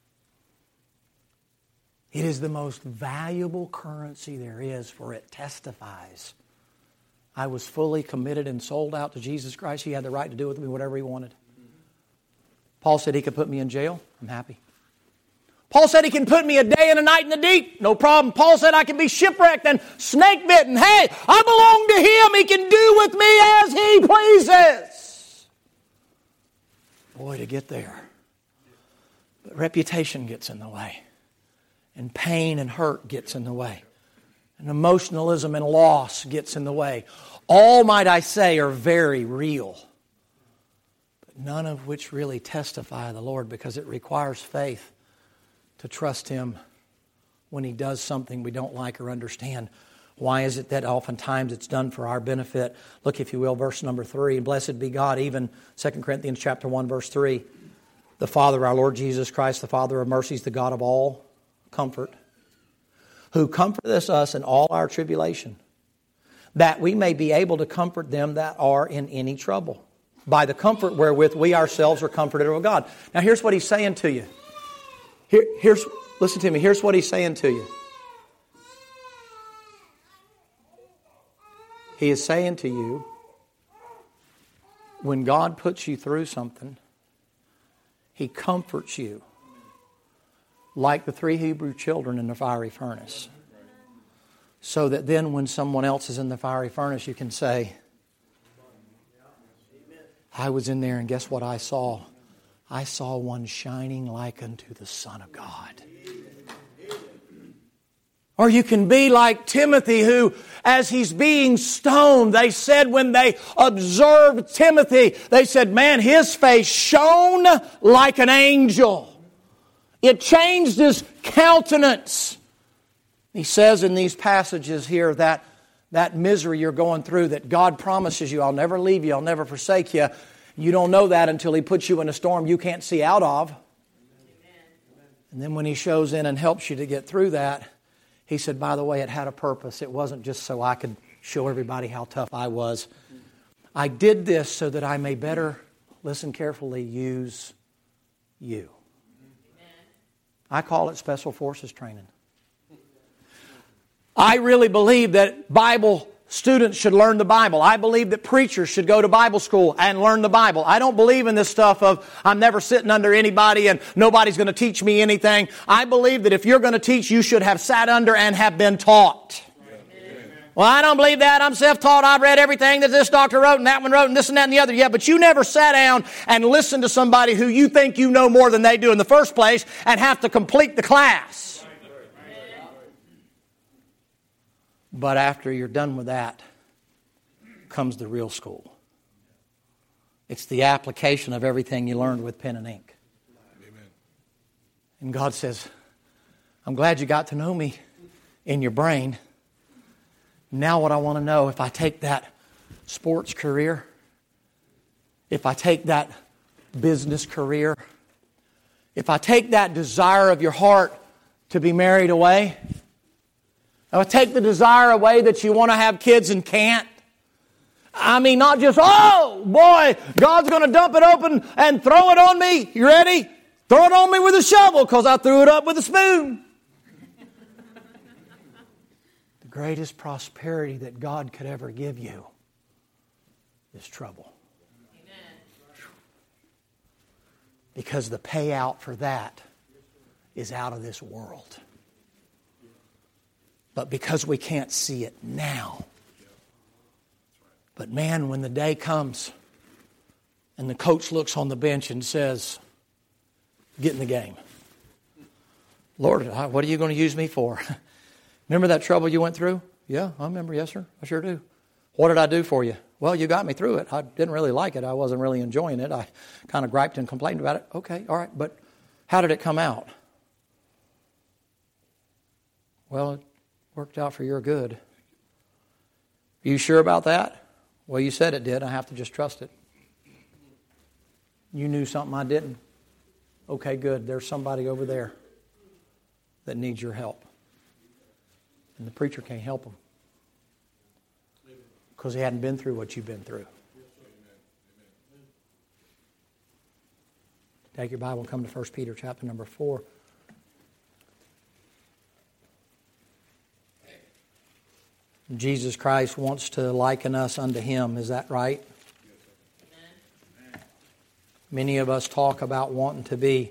It is the most valuable currency there is, for it testifies. I was fully committed and sold out to Jesus Christ. He had the right to do with me whatever He wanted. Paul said He could put me in jail. I'm happy. Paul said He can put me a day and a night in the deep. No problem. Paul said I can be shipwrecked and snake bitten. Hey, I belong to Him. He can do with me as He pleases. Boy, to get there. But reputation gets in the way. And pain and hurt gets in the way. And emotionalism and loss gets in the way. All, might I say, are very real. None of which really testify of the Lord, because it requires faith to trust Him when He does something we don't like or understand. Why is it that oftentimes it's done for our benefit? Look, if you will, verse number three. Blessed be God, even Second Corinthians chapter one, verse three. The Father, our Lord Jesus Christ, the Father of mercies, the God of all comfort, who comforteth us in all our tribulation, that we may be able to comfort them that are in any trouble, by the comfort wherewith we ourselves are comforted of God. Now here's what He's saying to you. Here, here's, listen to me, here's what He's saying to you. He is saying to you, when God puts you through something, He comforts you like the three Hebrew children in the fiery furnace. So that then when someone else is in the fiery furnace, you can say, I was in there and guess what I saw? I saw one shining like unto the Son of God. Or you can be like Timothy, who, as he's being stoned, they said when they observed Timothy, they said, man, his face shone like an angel. It changed his countenance. He says in these passages here that that misery you're going through, that God promises you, I'll never leave you, I'll never forsake you. You don't know that until He puts you in a storm you can't see out of. And then when He shows in and helps you to get through that, He said, by the way, it had a purpose. It wasn't just so I could show everybody how tough I was. I did this so that I may better, listen carefully, use you. I call it Special Forces training. I really believe that Bible students should learn the Bible. I believe that preachers should go to Bible school and learn the Bible. I don't believe in this stuff of I'm never sitting under anybody and nobody's going to teach me anything. I believe that if you're going to teach, you should have sat under and have been taught. Amen. Well, I don't believe that. I'm self-taught. I've read everything that this doctor wrote and that one wrote and this and that and the other. Yeah, but you never sat down and listened to somebody who you think you know more than they do in the first place and have to complete the class. But after you're done with that, comes the real school. It's the application of everything you learned with pen and ink. Amen. And God says, I'm glad you got to know me in your brain. Now what I want to know, if I take that sports career, if I take that business career, if I take that desire of your heart to be married away, I take the desire away that you want to have kids and can't. I mean, not just, oh, boy, God's going to dump it open and throw it on me. You ready? Throw it on me with a shovel because I threw it up with a spoon. The greatest prosperity that God could ever give you is trouble. Amen. Because the payout for that is out of this world. But because we can't see it now. But man, when the day comes and the coach looks on the bench and says, get in the game. Lord, what are you going to use me for? Remember that trouble you went through? Yeah, I remember. Yes, sir. I sure do. What did I do for you? Well, you got me through it. I didn't really like it. I wasn't really enjoying it. I kind of griped and complained about it. Okay, all right. But how did it come out? Well, worked out for your good. Are you sure about that? Well, you said it did. I have to just trust it. You knew something I didn't. Okay, good. There's somebody over there that needs your help. And the preacher can't help them because he hadn't been through what you've been through. Take your Bible and come to First Peter chapter number four. Jesus Christ wants to liken us unto Him. Is that right? Amen. Many of us talk about wanting to be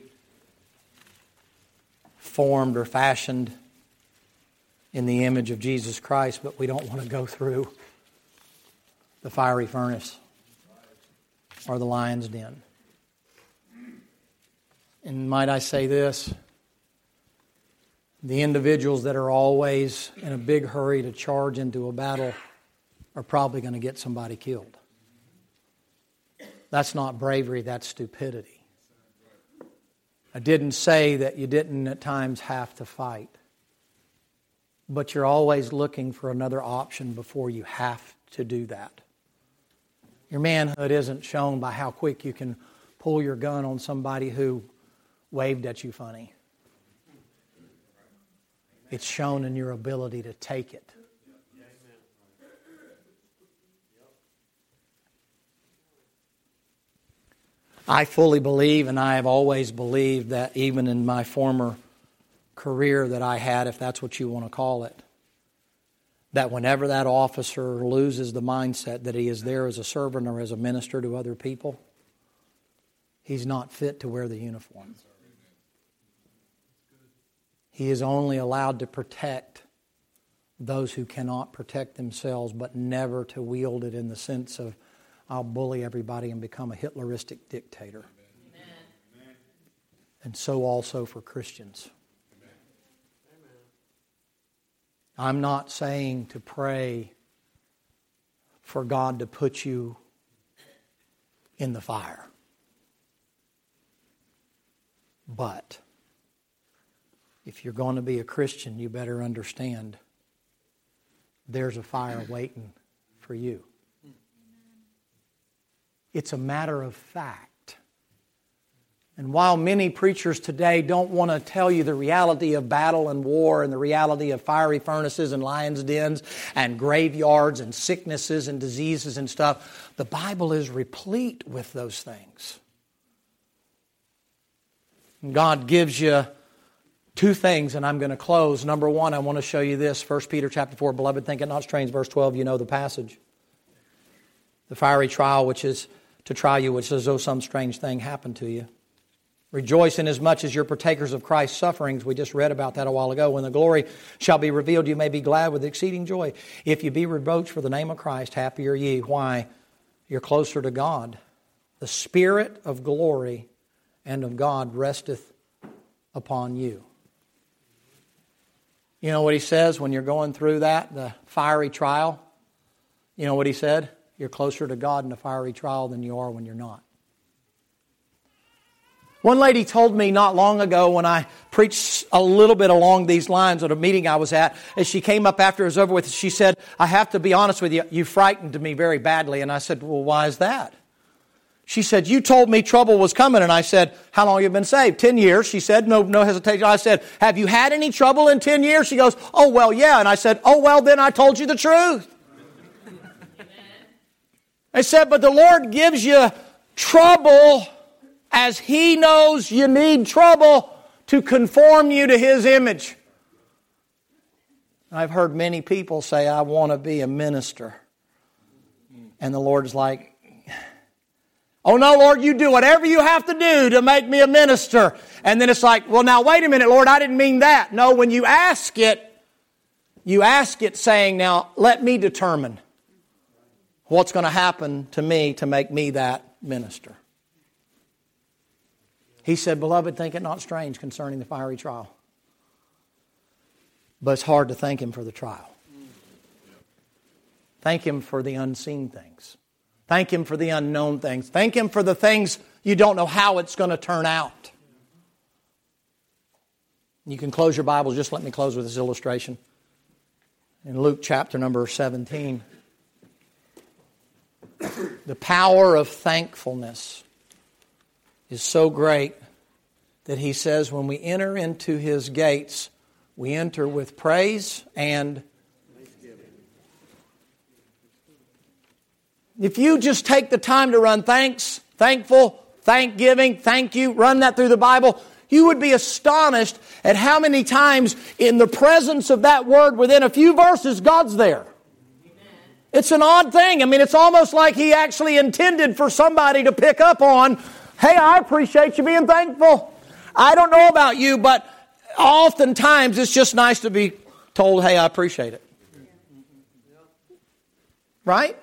formed or fashioned in the image of Jesus Christ, but we don't want to go through the fiery furnace or the lion's den. And might I say this? The individuals that are always in a big hurry to charge into a battle are probably going to get somebody killed. That's not bravery, that's stupidity. I didn't say that you didn't at times have to fight. but you're always looking for another option before you have to do that. Your manhood isn't shown by how quick you can pull your gun on somebody who waved at you funny. It's shown in your ability to take it. I fully believe, and I have always believed, that even in my former career that I had, if that's what you want to call it, that whenever that officer loses the mindset that he is there as a servant or as a minister to other people, he's not fit to wear the uniform. He is only allowed to protect those who cannot protect themselves, but never to wield it in the sense of, I'll bully everybody and become a Hitleristic dictator. Amen. And so also for Christians. Amen. I'm not saying to pray for God to put you in the fire. But if you're going to be a Christian, you better understand there's a fire waiting for you. It's a matter of fact. And while many preachers today don't want to tell you the reality of battle and war and the reality of fiery furnaces and lions' dens and graveyards and sicknesses and diseases and stuff, the Bible is replete with those things. And God gives you two things, and I'm going to close. Number one, I want to show you this. First Peter chapter four, beloved, think it not strange, verse twelve, you know the passage. The fiery trial which is to try you, which is as though some strange thing happened to you. Rejoice inasmuch as you're partakers of Christ's sufferings. We just read about that a while ago. When the glory shall be revealed, you may be glad with exceeding joy. If you be reproached for the name of Christ, happy are ye. Why? You're closer to God. The Spirit of glory and of God resteth upon you. You know what he says when you're going through that, the fiery trial? You know what he said? You're closer to God in a fiery trial than you are when you're not. One lady told me not long ago when I preached a little bit along these lines at a meeting I was at, as she came up after it was over with, she said, I have to be honest with you, you frightened me very badly. And I said, well, why is that? She said, you told me trouble was coming. And I said, how long have you been saved? Ten years. She said, no, no hesitation. I said, have you had any trouble in ten years? She goes, oh, well, yeah. And I said, oh, well, then I told you the truth. I said, but the Lord gives you trouble as He knows you need trouble to conform you to His image. I've heard many people say, I want to be a minister. And the Lord's like, oh no, Lord, you do whatever you have to do to make me a minister. And then it's like, well, now wait a minute, Lord, I didn't mean that. No, when you ask it, you ask it saying, now let me determine what's going to happen to me to make me that minister. He said, beloved, think it not strange concerning the fiery trial. But it's hard to thank Him for the trial. Thank Him for the unseen things. Thank Him for the unknown things. Thank Him for the things you don't know how it's going to turn out. You can close your Bibles. Just let me close with this illustration. In Luke chapter number seventeen. The power of thankfulness is so great that He says when we enter into His gates, we enter with praise and thanksgiving. If you just take the time to run thanks, thankful, thanksgiving, thank you, run that through the Bible, you would be astonished at how many times in the presence of that word within a few verses, God's there. It's an odd thing. I mean, it's almost like He actually intended for somebody to pick up on, hey, I appreciate you being thankful. I don't know about you, but oftentimes it's just nice to be told, hey, I appreciate it. Right?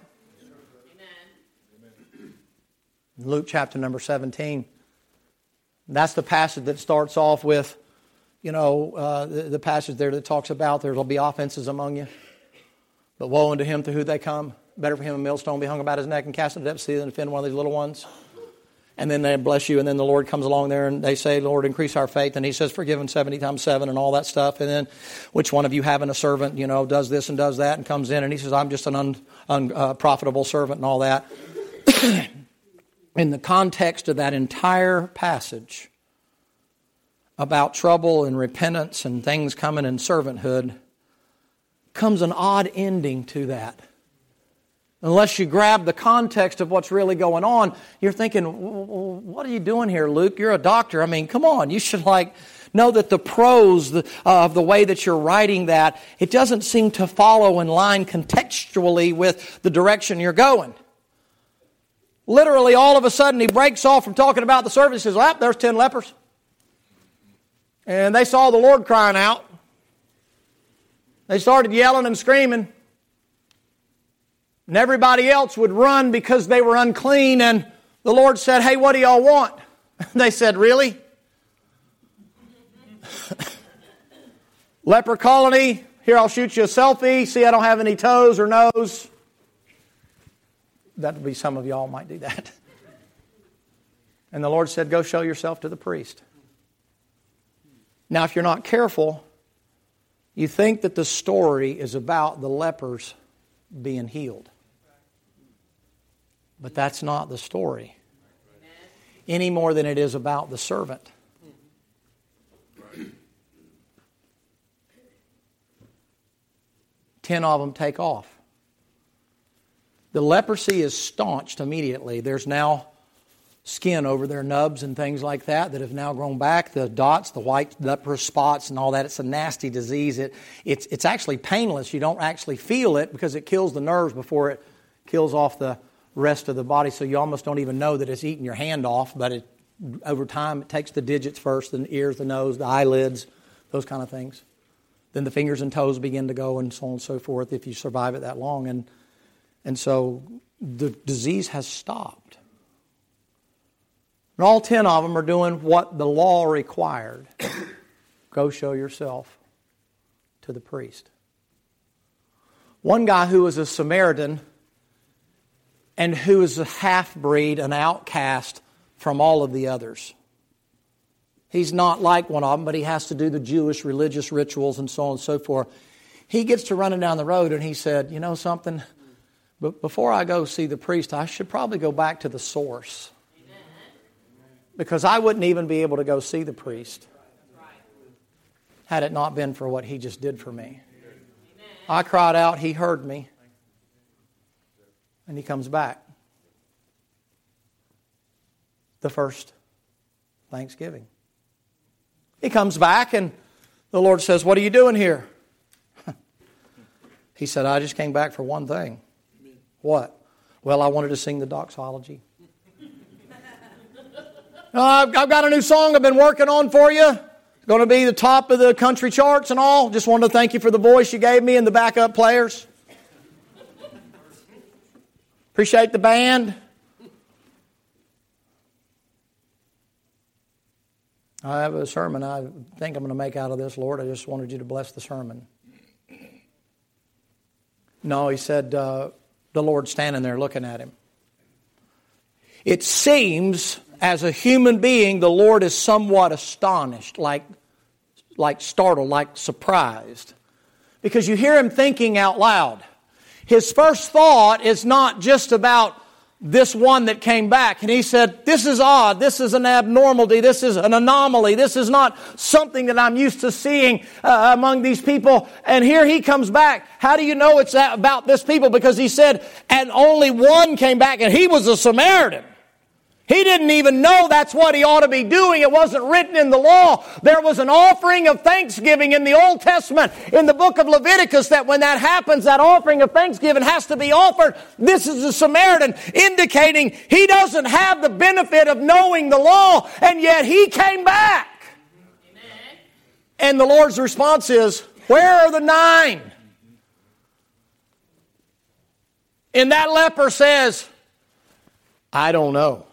Amen. Luke chapter number seventeen. That's the passage that starts off with, you know, uh, the, the passage there that talks about there will be offenses among you. But woe unto him through who they come. Better for him a millstone be hung about his neck and cast into the depths of the sea than to offend one of these little ones. And then they bless you, and then the Lord comes along there and they say, Lord, increase our faith. And he says, forgive them seventy times seven and all that stuff. And then which one of you having a servant, you know, does this and does that and comes in and he says, I'm just an unprofitable un, uh, servant and all that. In the context of that entire passage about trouble and repentance and things coming in servanthood, comes an odd ending to that. Unless you grab the context of what's really going on, you're thinking, what are you doing here, Luke? You're a doctor. I mean, come on. You should like know that the prose of uh, the way that you're writing that, it doesn't seem to follow in line contextually with the direction you're going. Literally, all of a sudden, he breaks off from talking about the service. He says, well, there's ten lepers. And they saw the Lord crying out. They started yelling and screaming. And everybody else would run because they were unclean. And the Lord said, hey, what do y'all want? They said, really? Leper colony, here I'll shoot you a selfie. See, I don't have any toes or nose. That would be some of y'all might do that. And the Lord said, go show yourself to the priest. Now, if you're not careful, you think that the story is about the lepers being healed. But that's not the story. Any more than it is about the servant. Ten of them take off. The leprosy is staunched immediately. There's now skin over their nubs and things like that that have now grown back. The dots, the white leprous spots and all that. It's a nasty disease. It, it's, it's actually painless. You don't actually feel it because it kills the nerves before it kills off the rest of the body. So you almost don't even know that it's eating your hand off. But it, over time, it takes the digits first, the ears, the nose, the eyelids, those kind of things. Then the fingers and toes begin to go and so on and so forth if you survive it that long. And, and so the disease has stopped. And all ten of them are doing what the law required. Go show yourself to the priest. One guy who was a Samaritan and who is a half-breed, an outcast from all of the others. He's not like one of them, but he has to do the Jewish religious rituals and so on and so forth. He gets to running down the road and he said, you know something? But before I go see the priest, I should probably go back to the source. Because I wouldn't even be able to go see the priest had it not been for what he just did for me. I cried out, he heard me. And he comes back. The first Thanksgiving. He comes back and the Lord says, what are you doing here? He said, I just came back for one thing. What? Well, I wanted to sing the doxology. Uh, I've, I've got a new song I've been working on for you. It's going to be the top of the country charts and all. Just wanted to thank you for the voice you gave me and the backup players. Appreciate the band. I have a sermon I think I'm going to make out of this, Lord. I just wanted you to bless the sermon. No, he said, uh, the Lord standing there looking at him. It seems, as a human being, the Lord is somewhat astonished, like, like startled, like surprised. Because you hear him thinking out loud. His first thought is not just about this one that came back. And he said, this is odd. This is an abnormality. This is an anomaly. This is not something that I'm used to seeing uh, among these people. And here he comes back. How do you know it's about this people? Because he said, and only one came back, and he was a Samaritan. He didn't even know that's what he ought to be doing. It wasn't written in the law. There was an offering of thanksgiving in the Old Testament, in the book of Leviticus, that when that happens, that offering of thanksgiving has to be offered. This is a Samaritan, indicating he doesn't have the benefit of knowing the law, and yet he came back. Amen. And the Lord's response is, where are the nine? And that leper says, I don't know.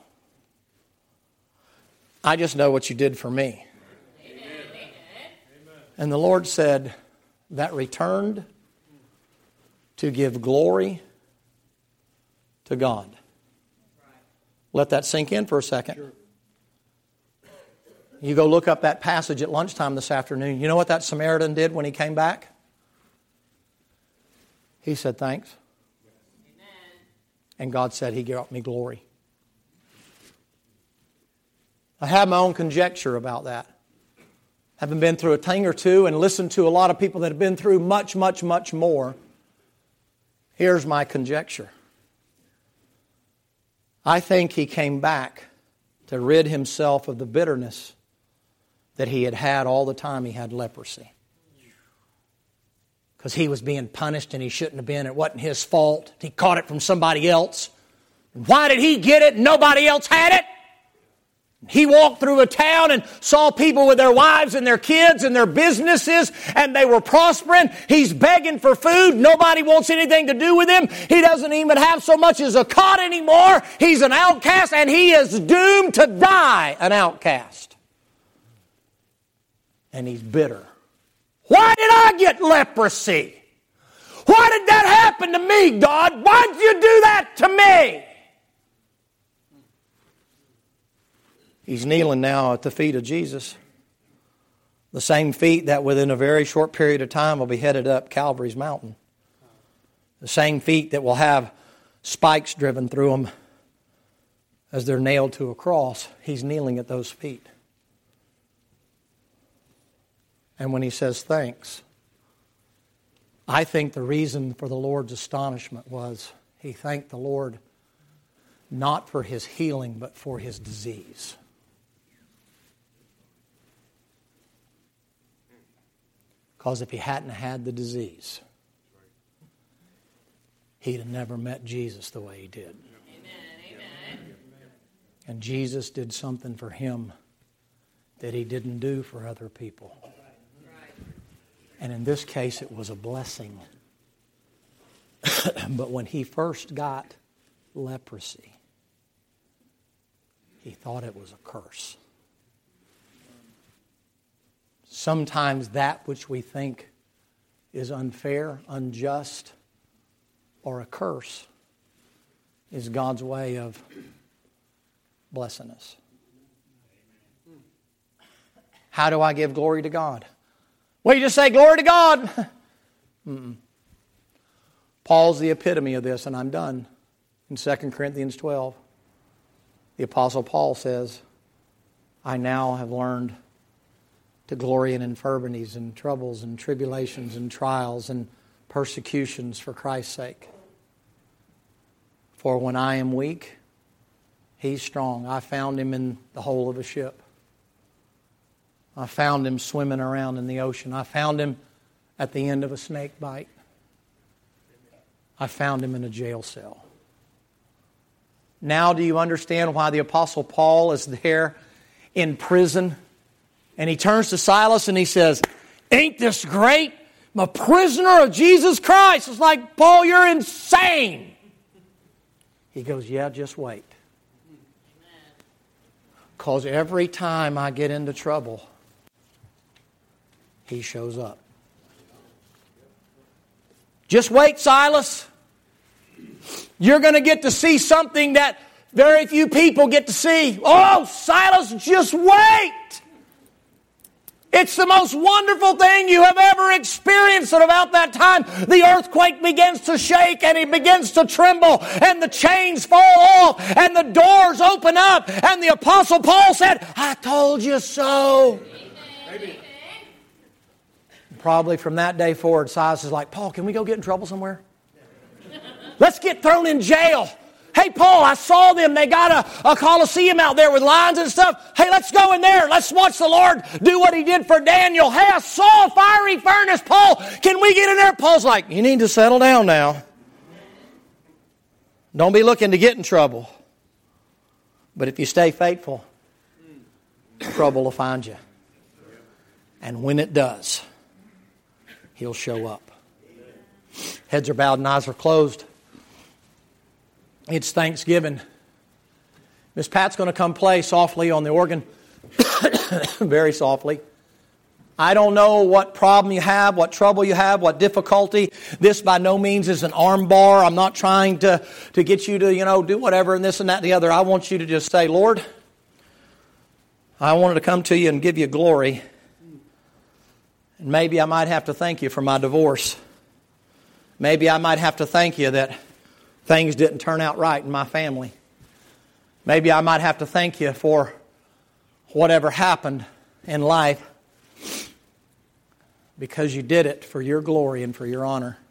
I just know what you did for me. Amen. And the Lord said, that returned to give glory to God. Let that sink in for a second. Sure. You go look up that passage at lunchtime this afternoon. You know what that Samaritan did when he came back? He said, thanks. Amen. And God said He brought me glory. I have my own conjecture about that. Having been through a thing or two and listened to a lot of people that have been through much, much, much more, here's my conjecture. I think he came back to rid himself of the bitterness that he had had all the time he had leprosy. Because he was being punished and he shouldn't have been. It wasn't his fault. He caught it from somebody else. Why did he get it and nobody else had it? He walked through a town and saw people with their wives and their kids and their businesses, and they were prospering. He's begging for food. Nobody wants anything to do with him. He doesn't even have so much as a cot anymore. He's an outcast, and he is doomed to die an outcast. And he's bitter. Why did I get leprosy? Why did that happen to me, God? Why did you do that to me? He's kneeling now at the feet of Jesus. The same feet that within a very short period of time will be headed up Calvary's mountain. The same feet that will have spikes driven through them as they're nailed to a cross. He's kneeling at those feet. And when he says thanks, I think the reason for the Lord's astonishment was he thanked the Lord not for his healing, but for his disease. Because if he hadn't had the disease, he'd have never met Jesus the way he did. Amen. Amen. And Jesus did something for him that he didn't do for other people. And in this case, it was a blessing. But when he first got leprosy, he thought it was a curse. Sometimes that which we think is unfair, unjust, or a curse is God's way of blessing us. How do I give glory to God? Well, you just say glory to God. Mm-mm. Paul's the epitome of this, and I'm done. In Second Corinthians twelve, the Apostle Paul says, I now have learned to glory in infirmities and troubles and tribulations and trials and persecutions for Christ's sake. For when I am weak, he's strong. I found him in the hole of a ship. I found him swimming around in the ocean. I found him at the end of a snake bite. I found him in a jail cell. Now do you understand why the Apostle Paul is there in prison? And he turns to Silas and he says, ain't this great? I'm a prisoner of Jesus Christ. It's like, Paul, you're insane. He goes, yeah, just wait. Because every time I get into trouble, he shows up. Just wait, Silas. You're going to get to see something that very few people get to see. Oh, Silas, just wait. It's the most wonderful thing you have ever experienced. And about that time, the earthquake begins to shake and it begins to tremble and the chains fall off and the doors open up. And the Apostle Paul said, I told you so. Amen. Probably from that day forward, Silas is like, Paul, can we go get in trouble somewhere? Let's get thrown in jail. Hey, Paul, I saw them. They got a, a coliseum out there with lions and stuff. Hey, let's go in there. Let's watch the Lord do what he did for Daniel. Hey, I saw a fiery furnace. Paul, can we get in there? Paul's like, you need to settle down now. Don't be looking to get in trouble. But if you stay faithful, trouble will find you. And when it does, he'll show up. Heads are bowed and eyes are closed. It's Thanksgiving. Miss Pat's going to come play softly on the organ. Very softly. I don't know what problem you have, what trouble you have, what difficulty. This by no means is an arm bar. I'm not trying to, to get you to, you know, do whatever and this and that and the other. I want you to just say, Lord, I wanted to come to you and give you glory. And maybe I might have to thank you for my divorce. Maybe I might have to thank you that things didn't turn out right in my family. Maybe I might have to thank you for whatever happened in life, because you did it for your glory and for your honor.